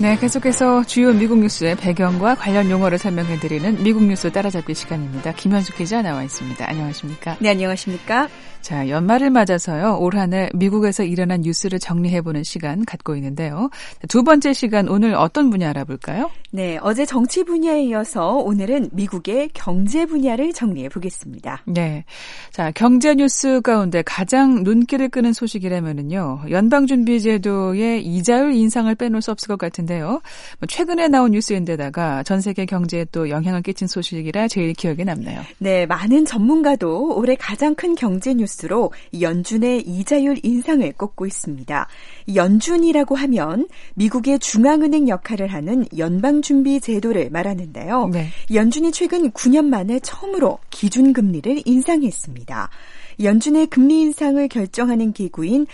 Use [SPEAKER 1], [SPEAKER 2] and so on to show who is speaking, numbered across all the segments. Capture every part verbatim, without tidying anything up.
[SPEAKER 1] 네, 계속해서 주요 미국 뉴스의 배경과 관련 용어를 설명해드리는 미국 뉴스 따라잡기 시간입니다. 김현숙 기자 나와 있습니다. 안녕하십니까?
[SPEAKER 2] 네, 안녕하십니까?
[SPEAKER 1] 자, 연말을 맞아서요. 올 한 해 미국에서 일어난 뉴스를 정리해보는 시간 갖고 있는데요. 두 번째 시간 오늘 어떤 분야 알아볼까요?
[SPEAKER 2] 네, 어제 정치 분야에 이어서 오늘은 미국의 경제 분야를 정리해 보겠습니다.
[SPEAKER 1] 네, 자, 경제 뉴스 가운데 가장 눈길을 끄는 소식이라면은요. 연방준비제도의 이자율 인상을 빼놓을 수 없을 것 같은데요. 최근에 나온 뉴스인데다가 전 세계 경제에 또 영향을 끼친 소식이라 제일 기억에 남네요.
[SPEAKER 2] 네, 많은 전문가도 올해 가장 큰 경제 뉴스로 연준의 이자율 인상을 꼽고 있습니다. 연준이라고 하면 미국의 중앙은행 역할을 하는 연방준비제도를 말하는데요. 네. 연준이 최근 구 년 만에 처음으로 기준금리를 인상했습니다. 연준의 금리 인상을 결정하는 기구인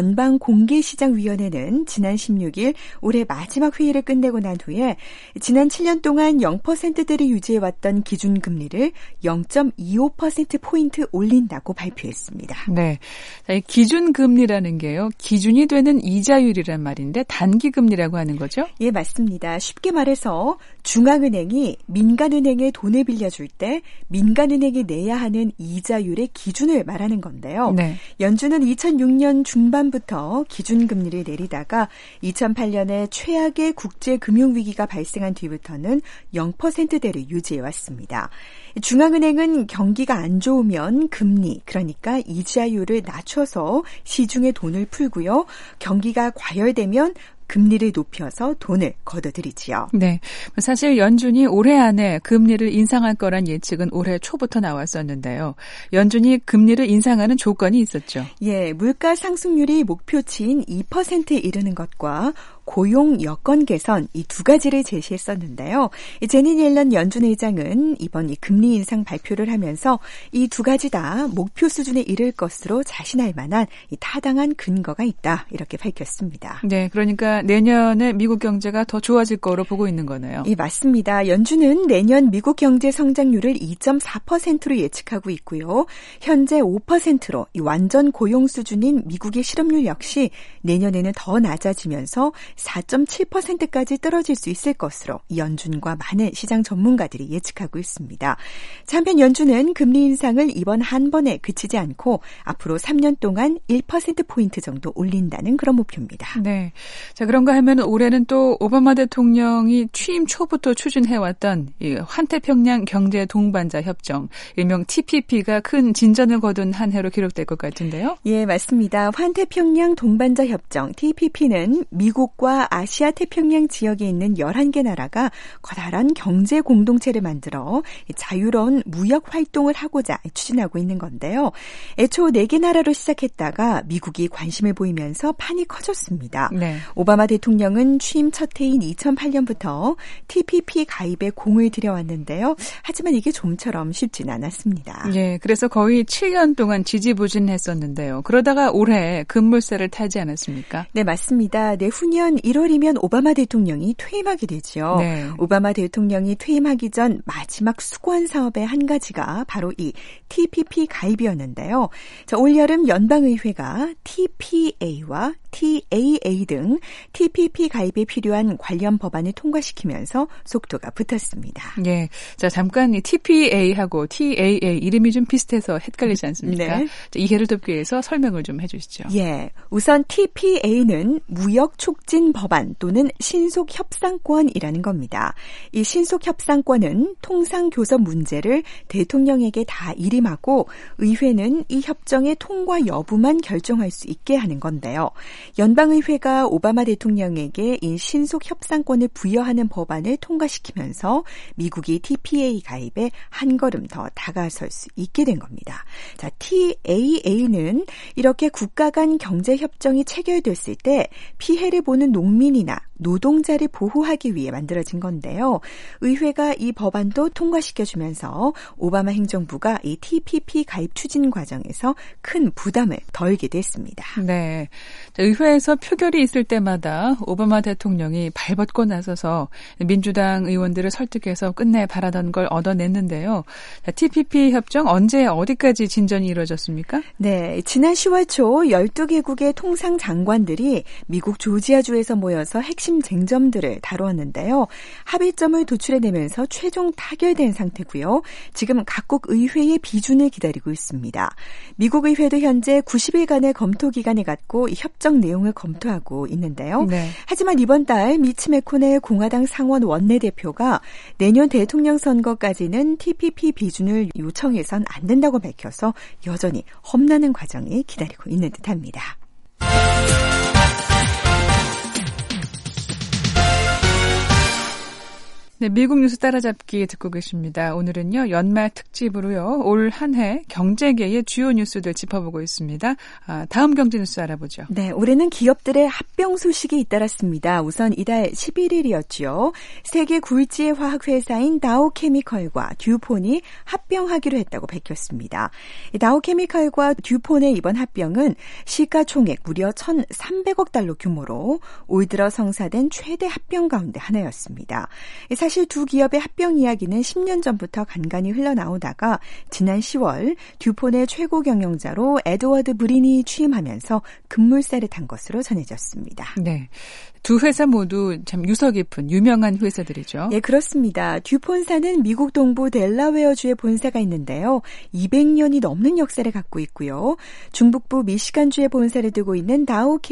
[SPEAKER 2] 연방공개시장위원회는 지난 십육 일 올해 마지막 회의를 끝내고 난 후에 지난 칠 년 동안 영 퍼센트대를 유지해왔던 기준금리를 영 점 이오 퍼센트포인트 올린다고 발표했습니다.
[SPEAKER 1] 네, 이 기준금리라는 게요. 기준이 되는 이자율이란 말인데 단기금리라고 하는 거죠?
[SPEAKER 2] 예, 맞습니다. 쉽게 말해서 중앙은행이 민간은행에 돈을 빌려줄 때 민간은행이 내야 하는 이자율의 기준을 말하는 건데요. 네. 연준은 이천육 년 중반부터 기준금리를 내리다가 이천팔 년에 최악의 국제금융위기가 발생한 뒤부터는 영 퍼센트대를 유지해왔습니다. 중앙은행은 경기가 안 좋으면 금리, 그러니까 이자율을 낮춰서 시중에 돈을 풀고요. 경기가 과열되면 금리를 높여서 돈을 걷어들이지요.
[SPEAKER 1] 네, 사실 연준이 올해 안에 금리를 인상할 거란 예측은 올해 초부터 나왔었는데요. 연준이 금리를 인상하는 조건이 있었죠.
[SPEAKER 2] 예, 물가 상승률이 목표치인 이 퍼센트에 이르는 것과 고용 여건 개선 이 두 가지를 제시했었는데요. 제닛 옐런 연준 의장은 이번 이 금리 인상 발표를 하면서 이 두 가지 다 목표 수준에 이를 것으로 자신할 만한 이 타당한 근거가 있다 이렇게 밝혔습니다.
[SPEAKER 1] 네, 그러니까 내년에 미국 경제가 더 좋아질 거로 보고 있는 거네요.
[SPEAKER 2] 예, 맞습니다. 연준은 내년 미국 경제 성장률을 이 점 사 퍼센트로 예측하고 있고요. 현재 오 퍼센트로 이 완전 고용 수준인 미국의 실업률 역시 내년에는 더 낮아지면서 사 점 칠 퍼센트까지 떨어질 수 있을 것으로 연준과 많은 시장 전문가들이 예측하고 있습니다. 한편 연준은 금리 인상을 이번 한 번에 그치지 않고 앞으로 삼 년 동안 일 퍼센트포인트 정도 올린다는 그런 목표입니다.
[SPEAKER 1] 네, 자 그런가 하면 올해는 또 오바마 대통령이 취임 초부터 추진해왔던 이 환태평양 경제 동반자 협정, 일명 티피피가 큰 진전을 거둔 한 해로 기록될 것 같은데요.
[SPEAKER 2] 예, 맞습니다. 환태평양 동반자 협정 티피피는 미국과 아시아 태평양 지역에 있는 열한 개 나라가 커다란 경제 공동체를 만들어 자유로운 무역 활동을 하고자 추진하고 있는 건데요. 애초 네 개 나라로 시작했다가 미국이 관심을 보이면서 판이 커졌습니다. 네. 오바마 대통령은 취임 첫 해인 이천팔 년부터 티피피 가입에 공을 들여왔는데요. 하지만 이게 좀처럼 쉽진 않았습니다.
[SPEAKER 1] 예, 그래서 거의 칠 년 동안 지지부진했었는데요. 그러다가 올해 급물살을 타지 않았습니까?
[SPEAKER 2] 네, 맞습니다. 내후년 일월이면 오바마 대통령이 퇴임하게 되죠. 네. 오바마 대통령이 퇴임하기 전 마지막 수고한 사업의 한 가지가 바로 이 티피피 가입이었는데요. 자, 올여름 연방의회가 티피에이와 티에이에이 등 티피피 가입에 필요한 관련 법안을 통과시키면서 속도가 붙었습니다.
[SPEAKER 1] 예, 자 잠깐 이 티피에이하고 티에이에이 이름이 좀 비슷해서 헷갈리지 않습니까? 네. 자, 이해를 돕기 위해서 설명을 좀 해주시죠.
[SPEAKER 2] 예, 우선 티피에이는 무역 촉진 법안 또는 신속 협상권이라는 겁니다. 이 신속 협상권은 통상 교섭 문제를 대통령에게 다 일임하고 의회는 이 협정의 통과 여부만 결정할 수 있게 하는 건데요. 연방의회가 오바마 대통령에게 이 신속 협상권을 부여하는 법안을 통과시키면서 미국이 티피에이 가입에 한 걸음 더 다가설 수 있게 된 겁니다. 자, 티에이에이는 이렇게 국가 간 경제협정이 체결됐을 때 피해를 보는 농민이나 노동자를 보호하기 위해 만들어진 건데요. 의회가 이 법안도 통과시켜주면서 오바마 행정부가 이 티피피 가입 추진 과정에서 큰 부담을 덜게 됐습니다.
[SPEAKER 1] 네, 의회에서 표결이 있을 때마다 오바마 대통령이 발벗고 나서서 민주당 의원들을 설득해서 끝내 바라던 걸 얻어냈는데요. 티피피 협정 언제 어디까지 진전이 이루어졌습니까?
[SPEAKER 2] 네, 지난 시월 초 열두 개국의 통상 장관들이 미국 조지아주에서 의회에서 모여서 핵심 쟁점들을 다루었는데요. 합의점을 도출해내면서 최종 타결된 상태고요. 지금 각국 의회의 비준을 기다리고 있습니다. 미국 의회도 현재 구십 일간의 검토 기간을 갖고 이 협정 내용을 검토하고 있는데요. 네. 하지만 이번 달 미치 메코넬 공화당 상원 원내대표가 내년 대통령 선거까지는 티피피 비준을 요청해선 안 된다고 밝혀서 여전히 험난한 과정이 기다리고 있는 듯합니다.
[SPEAKER 1] 네, 미국 뉴스 따라잡기 듣고 계십니다. 오늘은요, 연말 특집으로요, 올 한 해 경제계의 주요 뉴스들 짚어보고 있습니다. 아, 다음 경제 뉴스 알아보죠.
[SPEAKER 2] 네, 올해는 기업들의 합병 소식이 잇따랐습니다. 우선 이달 십일 일이었죠. 세계 굴지의 화학회사인 다우케미컬과 듀폰이 합병하기로 했다고 밝혔습니다. 다우케미컬과 듀폰의 이번 합병은 시가총액 무려 천삼백억 달러 규모로 올 들어 성사된 최대 합병 가운데 하나였습니다. 사실 두 기업의 합병 이야기는 십 년 전부터 간간히 흘러나오다가 지난 시월 듀폰의 최고 경영자로 에드워드 브린이 취임하면서 급물살을 탄 것으로 전해졌습니다.
[SPEAKER 1] 네. 두 회사 모두 참 유서 깊은 유명한 회사들이죠.
[SPEAKER 2] 네, 그렇습니다. 듀폰사는 미국 동부 델라웨어주에 본사가 있는데요. 이백 년이 넘는 역사를 갖고 있고요. 중북부 미시간주에 본사를 두고 있는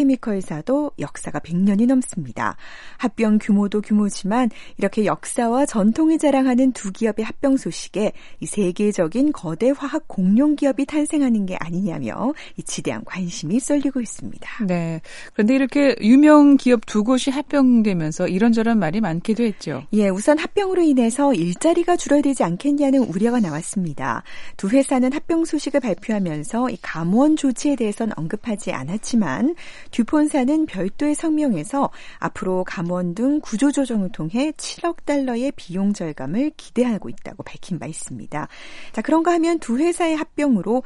[SPEAKER 2] 다우케미컬사도 역사가 백 년이 넘습니다. 합병 규모도 규모지만 이렇게 역사와 전통을 자랑하는 두 기업의 합병 소식에 이 세계적인 거대 화학 공룡 기업이 탄생하는 게 아니냐며 이 지대한 관심이 쏠리고 있습니다.
[SPEAKER 1] 네. 그런데 이렇게 유명 기업 두 곳이 합병되면서 이런저런 말이 많기도 했죠.
[SPEAKER 2] 예, 우선 합병으로 인해서 일자리가 줄어들지 않겠냐는 우려가 나왔습니다. 두 회사는 합병 소식을 발표하면서 이 감원 조치에 대해서는 언급하지 않았지만 듀폰사는 별도의 성명에서 앞으로 감원 등 구조조정을 통해 칠억 달러의 비용 절감을 기대하고 있다고 밝힌 바 있습니다. 자, 그런가 하면 두 회사의 합병으로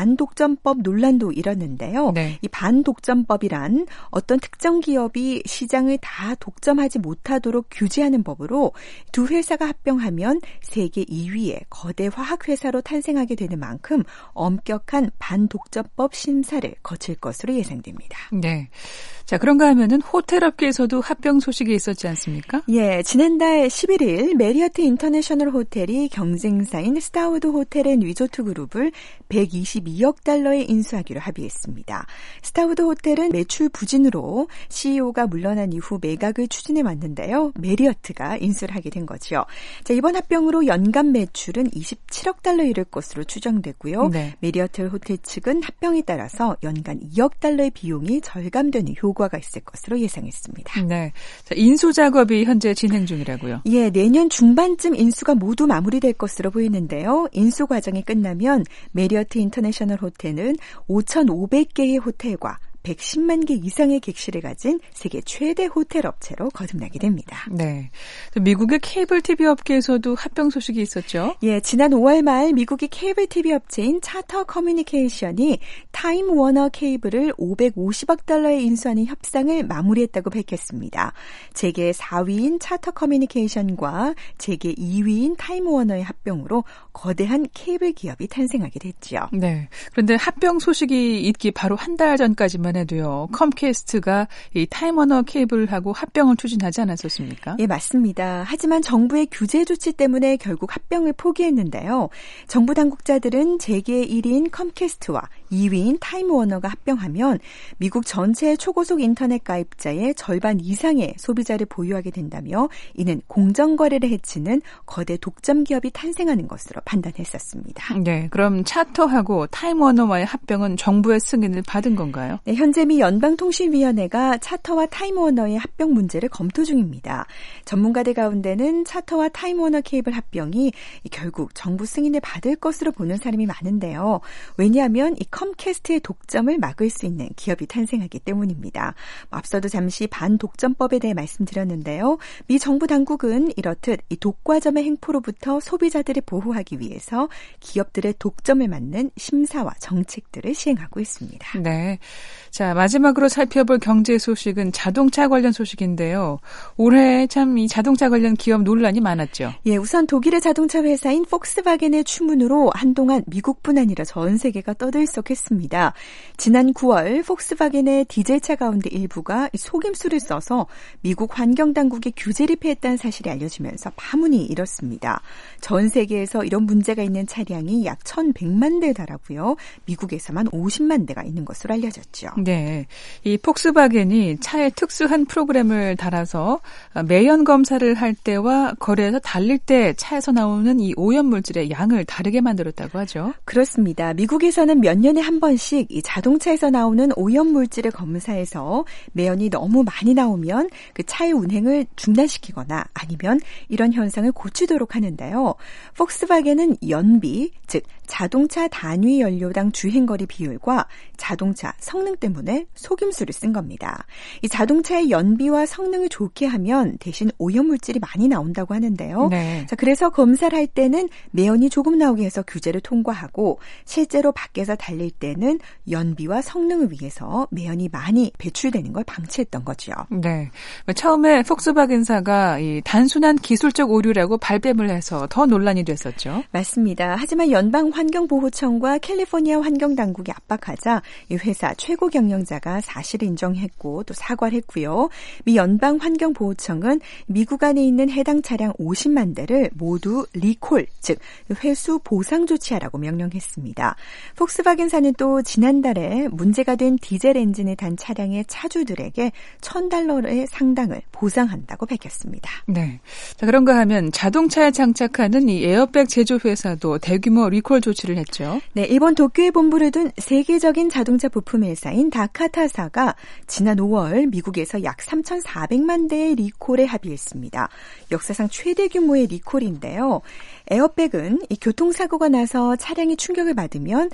[SPEAKER 2] 반독점법 논란도 일었는데요. 네. 이 반독점법이란 어떤 특정 기업이 시장을 다 독점하지 못하도록 규제하는 법으로 두 회사가 합병하면 세계 이 위의 거대 화학회사로 탄생하게 되는 만큼 엄격한 반독점법 심사를 거칠 것으로 예상됩니다.
[SPEAKER 1] 네. 자, 그런가 하면은 호텔업계에서도 합병 소식이 있었지 않습니까?
[SPEAKER 2] 예, 지난달 십일 일 메리어트 인터내셔널 호텔이 경쟁사인 스타우드 호텔 앤 리조트 그룹을 백이십이억 달러에 인수하기로 합의했습니다. 스타우드 호텔은 매출 부진으로 씨이오가 물러난 이후 매각을 추진해 왔는데요. 메리어트가 인수를 하게 된 거죠. 자, 이번 합병으로 연간 매출은 이십칠억 달러 이를 것으로 추정되고요. 네. 메리어트 호텔 측은 합병에 따라서 연간 이억 달러의 비용이 절감되는 효과가 있을 것으로 예상했습니다.
[SPEAKER 1] 네, 자, 인수 작업이 현재 진행 중이라고요?
[SPEAKER 2] 예, 내년 중반쯤 인수가 모두 마무리될 것으로 보이는데요. 인수 과정이 끝나면 메리어트 인터내셔널 호텔은 오천오백 개의 호텔과 백십만 개 이상의 객실을 가진 세계 최대 호텔 업체로 거듭나게 됩니다.
[SPEAKER 1] 네, 미국의 케이블 티비 업계에서도 합병 소식이 있었죠?
[SPEAKER 2] 예, 지난 오월 말 미국의 케이블 티비 업체인 차터 커뮤니케이션이 타임 워너 케이블을 오백오십억 달러에 인수하는 협상을 마무리했다고 밝혔습니다. 재계 사 위인 차터 커뮤니케이션과 재계 이 위인 타임 워너의 합병으로 거대한 케이블 기업이 탄생하게 됐죠.
[SPEAKER 1] 네, 그런데 합병 소식이 있기 바로 한 달 전까지만 해도요, 컴캐스트가 이 타임워너 케이블하고 합병을 추진하지 않았었습니까?
[SPEAKER 2] 예, 맞습니다. 하지만 정부의 규제 조치 때문에 결국 합병을 포기했는데요. 정부 당국자들은 재계 일 위인 컴캐스트와 이 위인 타임워너가 합병하면 미국 전체 초고속 인터넷 가입자의 절반 이상의 소비자를 보유하게 된다며 이는 공정거래를 해치는 거대 독점 기업이 탄생하는 것으로 판단했었습니다.
[SPEAKER 1] 네, 그럼 차터하고 타임워너와의 합병은 정부의 승인을 받은 건가요?
[SPEAKER 2] 네, 현재 미 연방통신위원회가 차터와 타임워너의 합병 문제를 검토 중입니다. 전문가들 가운데는 차터와 타임워너 케이블 합병이 결국 정부 승인을 받을 것으로 보는 사람이 많은데요. 왜냐하면 이 컴캐스트의 독점을 막을 수 있는 기업이 탄생하기 때문입니다. 앞서도 잠시 반독점법에 대해 말씀드렸는데요. 미 정부 당국은 이렇듯 이 독과점의 행포로부터 소비자들을 보호하기 위해서 기업들의 독점을 막는 심사와 정책들을 시행하고 있습니다.
[SPEAKER 1] 네. 자, 마지막으로 살펴볼 경제 소식은 자동차 관련 소식인데요. 올해 참 이 자동차 관련 기업 논란이 많았죠.
[SPEAKER 2] 예, 우선 독일의 자동차 회사인 폭스바겐의 추문으로 한동안 미국뿐 아니라 전 세계가 떠들썩했습니다. 지난 구월 폭스바겐의 디젤차 가운데 일부가 속임수를 써서 미국 환경당국에 규제를 피했다는 사실이 알려지면서 파문이 일었습니다. 전 세계에서 이런 문제가 있는 차량이 약 천백만 대에 달하고요. 미국에서만 오십만 대가 있는 것으로 알려졌죠.
[SPEAKER 1] 네, 이 폭스바겐이 차에 특수한 프로그램을 달아서 매연 검사를 할 때와 거리에서 달릴 때 차에서 나오는 이 오염 물질의 양을 다르게 만들었다고 하죠.
[SPEAKER 2] 그렇습니다. 미국에서는 몇 년에 한 번씩 이 자동차에서 나오는 오염 물질을 검사해서 매연이 너무 많이 나오면 그 차의 운행을 중단시키거나 아니면 이런 현상을 고치도록 하는데요. 폭스바겐은 연비, 즉 자동차 단위 연료당 주행거리 비율과 자동차 성능 때문에 속임수를 쓴 겁니다. 이 자동차의 연비와 성능을 좋게 하면 대신 오염물질이 많이 나온다고 하는데요.
[SPEAKER 1] 네.
[SPEAKER 2] 자, 그래서 검사를 할 때는 매연이 조금 나오게 해서 규제를 통과하고 실제로 밖에서 달릴 때는 연비와 성능을 위해서 매연이 많이 배출되는 걸 방치했던 거죠.
[SPEAKER 1] 네. 처음에 폭스바겐사가 이 단순한 기술적 오류라고 발뺌을 해서 더 논란이 됐었죠.
[SPEAKER 2] 맞습니다. 하지만 연방 환경보호청과 캘리포니아 환경당국이 압박하자 이 회사 최고 경영자가 사실을 인정했고 또 사과를 했고요. 미 연방 환경보호청은 미국 안에 있는 해당 차량 오십만 대를 모두 리콜, 즉 회수 보상 조치하라고 명령했습니다. 폭스바겐사는 또 지난달에 문제가 된 디젤 엔진을 단 차량의 차주들에게 천 달러의 상당을 보상한다고 밝혔습니다.
[SPEAKER 1] 네. 자, 그런가 하면 자동차에 장착하는 이 에어백 제조 회사도 대규모 리콜 조치를 했죠.
[SPEAKER 2] 네, 일본 도쿄에 본부를 둔 세계적인 자동차 부품 회사인 다카타사가 지난 오월 미국에서 약 삼천사백만 대의 리콜에 합의했습니다. 역사상 최대 규모의 리콜인데요. 에어백은 이 교통사고가 나서 차량이 충격을 받으면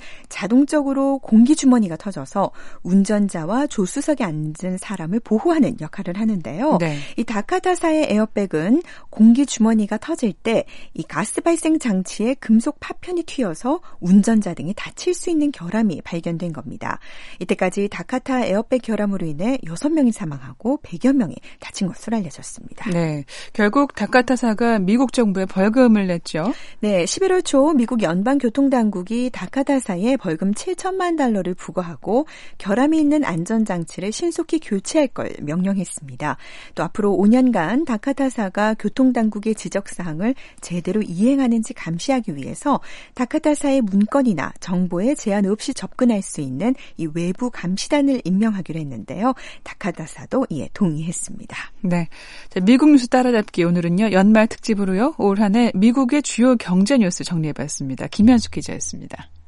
[SPEAKER 2] 자동적으로 공기주머니가 터져서 운전자와 조수석에 앉은 사람을 보호하는 역할을 하는데요.
[SPEAKER 1] 네.
[SPEAKER 2] 이 다카타사의 에어백은 공기주머니가 터질 때 이 가스 발생 장치에 금속 파편이 튀어서 운전자 등이 다칠 수 있는 결함이 발견된 겁니다. 이때까지 다카타 에어백 결함으로 인해 여섯 명이 사망하고 백여 명이 다친 것으로 알려졌습니다.
[SPEAKER 1] 네, 결국 다카타사가 미국 정부에 벌금을 냈죠.
[SPEAKER 2] 네, 십일월 초 미국 연방교통당국이 다카타사에 벌금 칠천만 달러를 부과하고 결함이 있는 안전장치를 신속히 교체할 걸 명령했습니다. 또 앞으로 오 년간 다카타사가 교통당국의 지적사항을 제대로 이행하는지 감시하기 위해서 다카타사의 문건이나 정보에 제한 없이 접근할 수 있는 이 외부 감시단을 임명하기로 했는데요. 다카타사도 이에 동의했습니다.
[SPEAKER 1] 네, 자, 미국 뉴스 따라잡기 오늘은요 연말 특집으로요 올 한 해 미국의 주요 경제 뉴스 정리해봤습니다. 김현숙 기자였습니다.